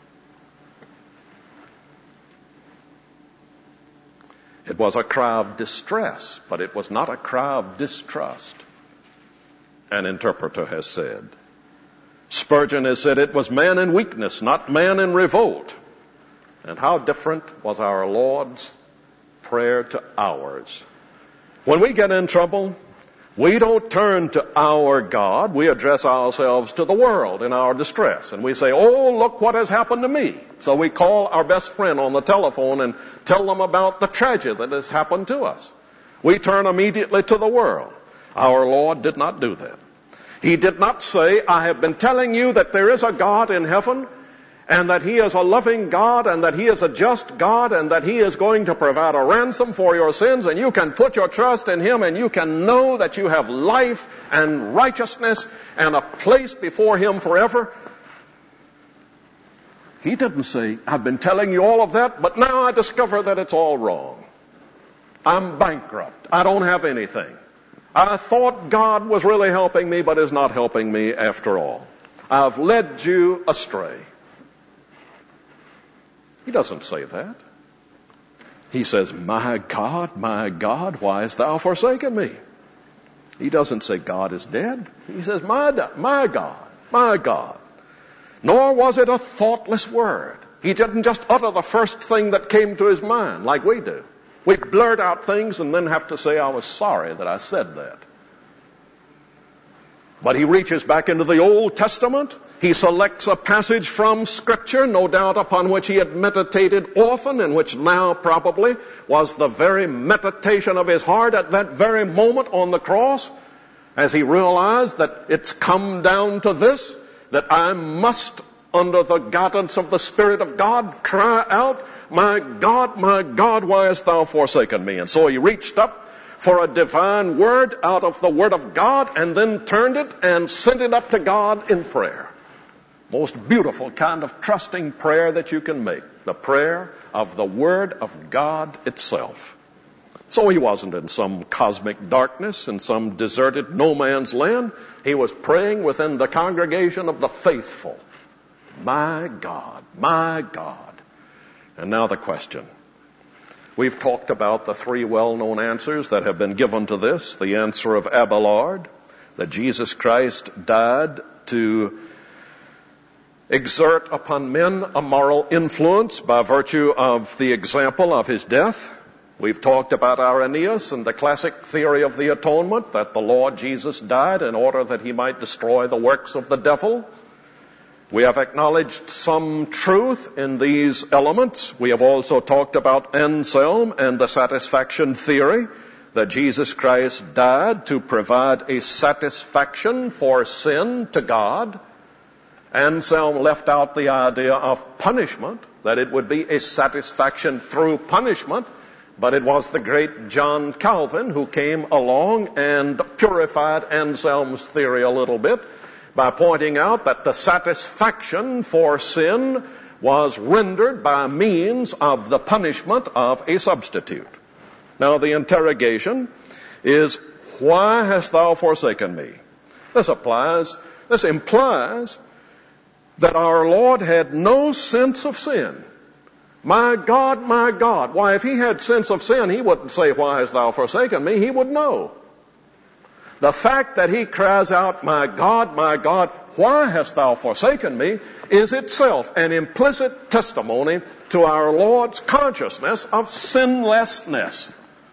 It was a cry of distress, but it was not a cry of distrust, an interpreter has said. Spurgeon has said it was man in weakness, not man in revolt. And how different was our Lord's prayer to ours. When we get in trouble, we don't turn to our God. We address ourselves to the world in our distress. And we say, "Oh, look what has happened to me." So we call our best friend on the telephone and tell them about the tragedy that has happened to us. We turn immediately to the world. Our Lord did not do that. He did not say, "I have been telling you that there is a God in heaven, and that he is a loving God, and that he is a just God, and that he is going to provide a ransom for your sins, and you can put your trust in him, and you can know that you have life and righteousness and a place before him forever." He didn't say, "I've been telling you all of that, but now I discover that it's all wrong. I'm bankrupt. I don't have anything. I thought God was really helping me, but is not helping me after all. I've led you astray." He doesn't say that. He says, "My God, my God, why hast thou forsaken me?" He doesn't say God is dead. He says, my, my God, my God. Nor was it a thoughtless word. He didn't just utter the first thing that came to his mind like we do. We blurt out things and then have to say, "I was sorry that I said that." But he reaches back into the Old Testament. He selects a passage from Scripture, no doubt upon which he had meditated often, and which now probably was the very meditation of his heart at that very moment on the cross, as he realized that it's come down to this, that I must, under the guidance of the Spirit of God, cry out, "My God, my God, why hast thou forsaken me?" And so he reached up for a divine word out of the Word of God, and then turned it and sent it up to God in prayer. Most beautiful kind of trusting prayer that you can make. The prayer of the Word of God itself. So he wasn't in some cosmic darkness, in some deserted no man's land. He was praying within the congregation of the faithful. My God, my God. And now the question. We've talked about the three well-known answers that have been given to this. The answer of Abelard, that Jesus Christ died to exert upon men a moral influence by virtue of the example of his death. We've talked about Irenaeus and the classic theory of the atonement, that the Lord Jesus died in order that he might destroy the works of the devil. We have acknowledged some truth in these elements. We have also talked about Anselm and the satisfaction theory, that Jesus Christ died to provide a satisfaction for sin to God. Anselm left out the idea of punishment, that it would be a satisfaction through punishment, but it was the great John Calvin who came along and purified Anselm's theory a little bit by pointing out that the satisfaction for sin was rendered by means of the punishment of a substitute. Now the interrogation is, "Why hast thou forsaken me?" This applies, this implies that our Lord had no sense of sin. My God, my God. Why, if he had sense of sin, he wouldn't say, "Why hast thou forsaken me?" He would know. The fact that he cries out, "My God, my God, why hast thou forsaken me?" is itself an implicit testimony to our Lord's consciousness of sinlessness.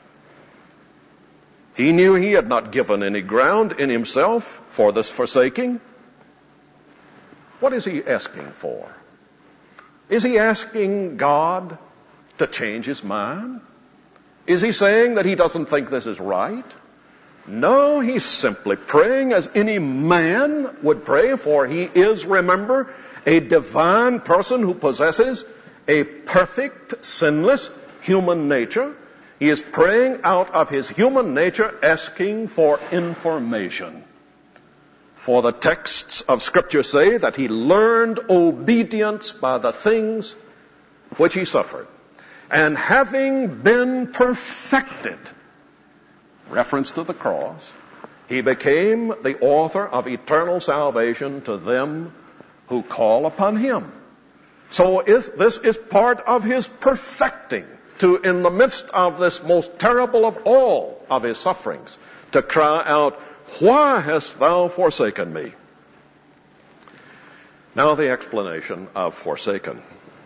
He knew he had not given any ground in himself for this forsaking. What is he asking for? Is he asking God to change his mind? Is he saying that he doesn't think this is right? No, he's simply praying as any man would pray, for he is, remember, a divine person who possesses a perfect, sinless human nature. He is praying out of his human nature, asking for information. For the texts of Scripture say that he learned obedience by the things which he suffered. And having been perfected, reference to the cross, he became the author of eternal salvation to them who call upon him. So is, this is part of his perfecting, to, in the midst of this most terrible of all of his sufferings, to cry out, "Why hast thou forsaken me?" Now the explanation of forsaken.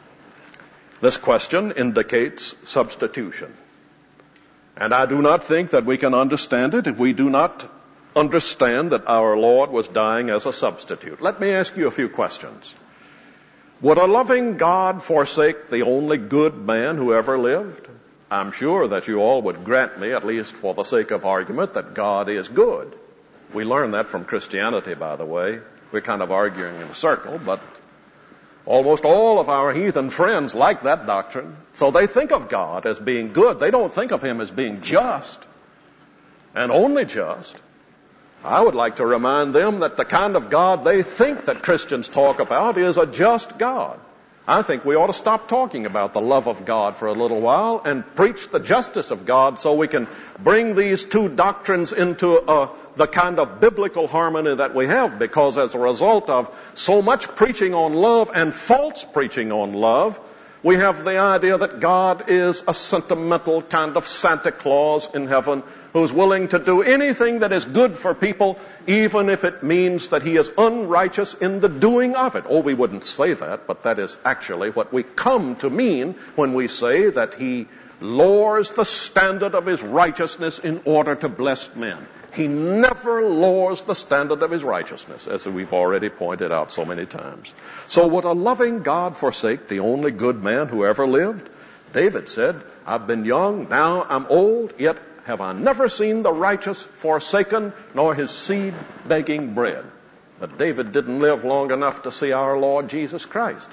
This question indicates substitution. And I do not think that we can understand it if we do not understand that our Lord was dying as a substitute. Let me ask you a few questions. Would a loving God forsake the only good man who ever lived? I'm sure that you all would grant me, at least for the sake of argument, that God is good. We learn that from Christianity, by the way. We're kind of arguing in a circle, but almost all of our heathen friends like that doctrine. So they think of God as being good. They don't think of him as being just, and only just. I would like to remind them that the kind of God they think that Christians talk about is a just God. I think we ought to stop talking about the love of God for a little while and preach the justice of God, so we can bring these two doctrines into uh, the kind of biblical harmony that we have. Because as a result of so much preaching on love and false preaching on love, we have the idea that God is a sentimental kind of Santa Claus in heaven who's willing to do anything that is good for people, even if it means that he is unrighteous in the doing of it. Oh, we wouldn't say that, but that is actually what we come to mean when we say that he lowers the standard of his righteousness in order to bless men. He never lowers the standard of his righteousness, as we've already pointed out so many times. So would a loving God forsake the only good man who ever lived? David said, "I've been young, now I'm old, yet have I never seen the righteous forsaken, nor his seed begging bread." But David didn't live long enough to see our Lord Jesus Christ.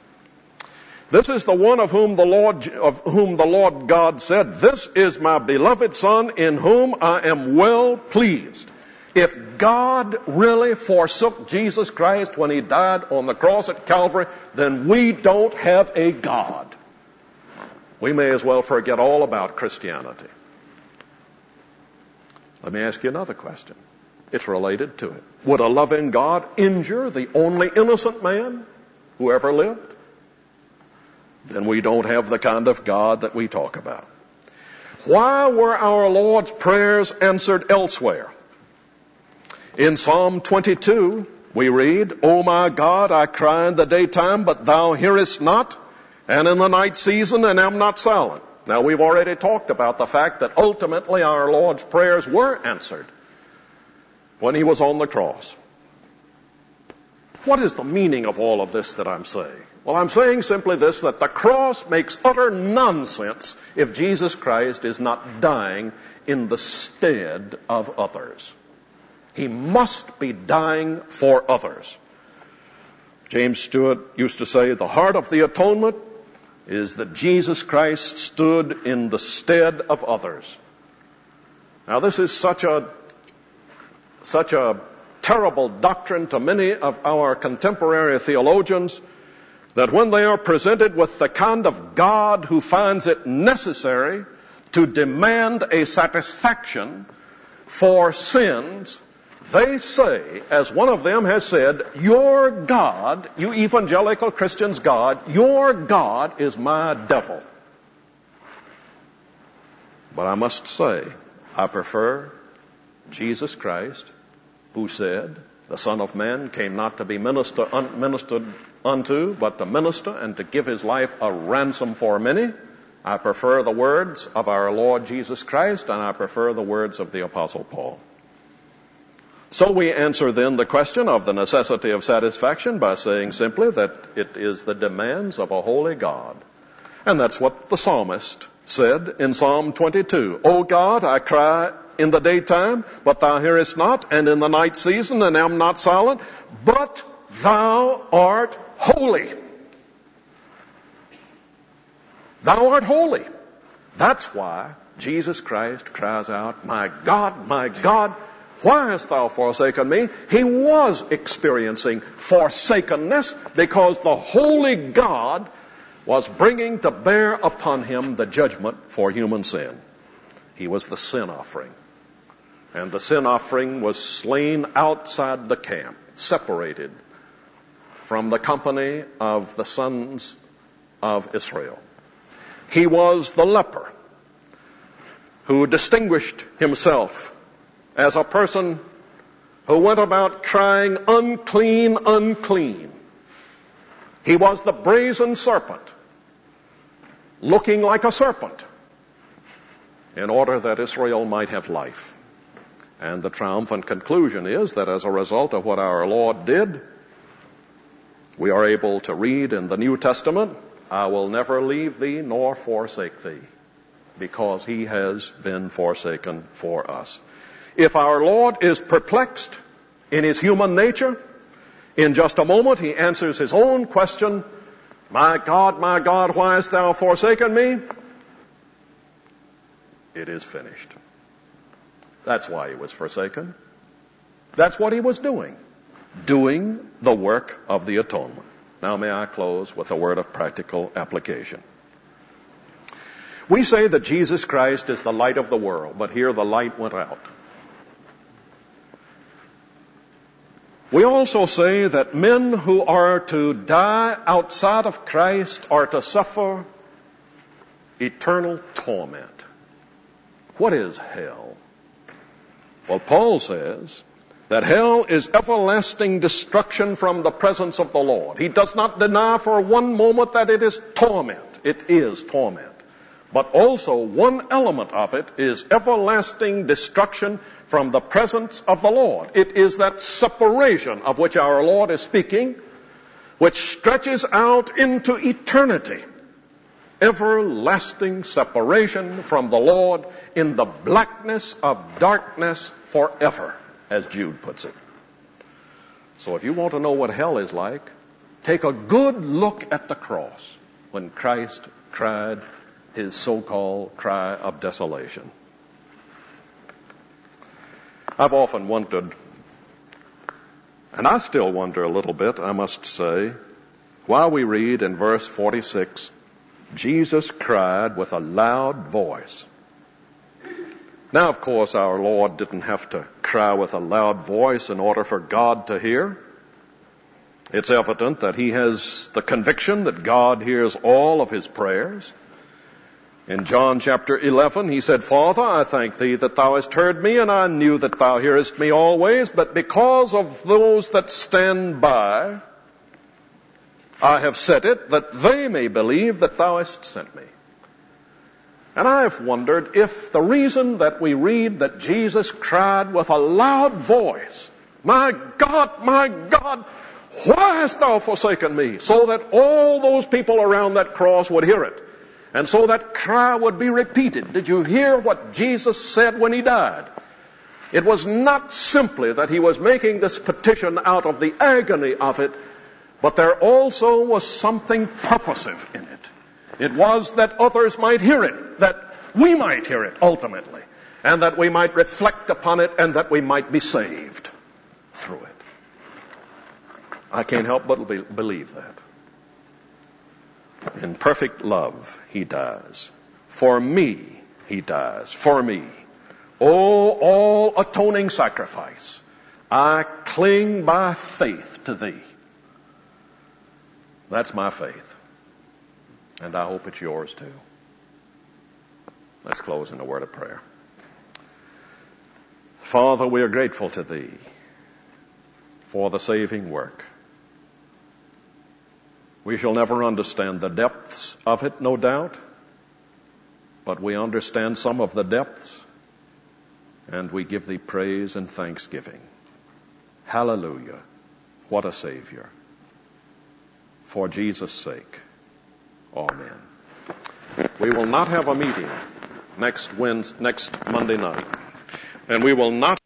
This is the one of whom the Lord, of whom the Lord God said, "This is my beloved Son, in whom I am well pleased." If God really forsook Jesus Christ when he died on the cross at Calvary, then we don't have a God. We may as well forget all about Christianity. Let me ask you another question. It's related to it. Would a loving God injure the only innocent man who ever lived? Then we don't have the kind of God that we talk about. Why were our Lord's prayers answered elsewhere? In Psalm twenty-two, we read, "O my God, I cry in the daytime, but thou hearest not, and in the night season, and am not silent." Now, we've already talked about the fact that ultimately our Lord's prayers were answered when he was on the cross. What is the meaning of all of this that I'm saying? Well, I'm saying simply this, that the cross makes utter nonsense if Jesus Christ is not dying in the stead of others. He must be dying for others. James Stewart used to say, the heart of the atonement is that Jesus Christ stood in the stead of others. Now, this is such a, such a terrible doctrine to many of our contemporary theologians that when they are presented with the kind of God who finds it necessary to demand a satisfaction for sins, they say, as one of them has said, your God, you evangelical Christians' God, your God is my devil. But I must say, I prefer Jesus Christ, who said, the Son of Man came not to be minister, un, ministered unto, but to minister and to give his life a ransom for many. I prefer the words of our Lord Jesus Christ, and I prefer the words of the Apostle Paul. So we answer then the question of the necessity of satisfaction by saying simply that it is the demands of a holy God. And that's what the psalmist said in Psalm twenty-two. O God, I cry in the daytime, but thou hearest not, and in the night season, and am not silent, but thou art holy. Thou art holy. That's why Jesus Christ cries out, my God, my God, why hast thou forsaken me? He was experiencing forsakenness because the holy God was bringing to bear upon him the judgment for human sin. He was the sin offering. And the sin offering was slain outside the camp, separated from the company of the sons of Israel. He was the leper who distinguished himself as a person who went about crying, unclean, unclean. He was the brazen serpent, looking like a serpent, in order that Israel might have life. And the triumphant conclusion is that as a result of what our Lord did, we are able to read in the New Testament, I will never leave thee nor forsake thee, because he has been forsaken for us. If our Lord is perplexed in his human nature, in just a moment he answers his own question, my God, my God, why hast thou forsaken me? It is finished. That's why he was forsaken. That's what he was doing. Doing the work of the atonement. Now may I close with a word of practical application. We say that Jesus Christ is the light of the world, but here the light went out. We also say that men who are to die outside of Christ are to suffer eternal torment. What is hell? Well, Paul says that hell is everlasting destruction from the presence of the Lord. He does not deny for one moment that it is torment. It is torment. But also one element of it is everlasting destruction from the presence of the Lord. It is that separation of which our Lord is speaking, which stretches out into eternity. Everlasting separation from the Lord in the blackness of darkness forever, as Jude puts it. So if you want to know what hell is like, take a good look at the cross when Christ cried his so-called cry of desolation. I've often wondered, and I still wonder a little bit, I must say, why we read in verse forty-six, Jesus cried with a loud voice. Now, of course, our Lord didn't have to cry with a loud voice in order for God to hear. It's evident that he has the conviction that God hears all of his prayers. In John chapter eleven, he said, Father, I thank thee that thou hast heard me, and I knew that thou hearest me always, but because of those that stand by, I have said it, that they may believe that thou hast sent me. And I've wondered if the reason that we read that Jesus cried with a loud voice, my God, my God, why hast thou forsaken me? So that all those people around that cross would hear it. And so that cry would be repeated. Did you hear what Jesus said when he died? It was not simply that he was making this petition out of the agony of it, but there also was something purposive in it. It was that others might hear it, that we might hear it ultimately, and that we might reflect upon it, and that we might be saved through it. I can't help but be- believe that. In perfect love, he dies. For me, he dies. For me. Oh, all atoning sacrifice. I cling by faith to thee. That's my faith. And I hope it's yours too. Let's close in a word of prayer. Father, we are grateful to thee for the saving work. We shall never understand the depths of it, no doubt, but we understand some of the depths, and we give thee praise and thanksgiving. Hallelujah. What a Savior. For Jesus' sake. Amen. We will not have a meeting next Wednesday, next Monday night. And we will not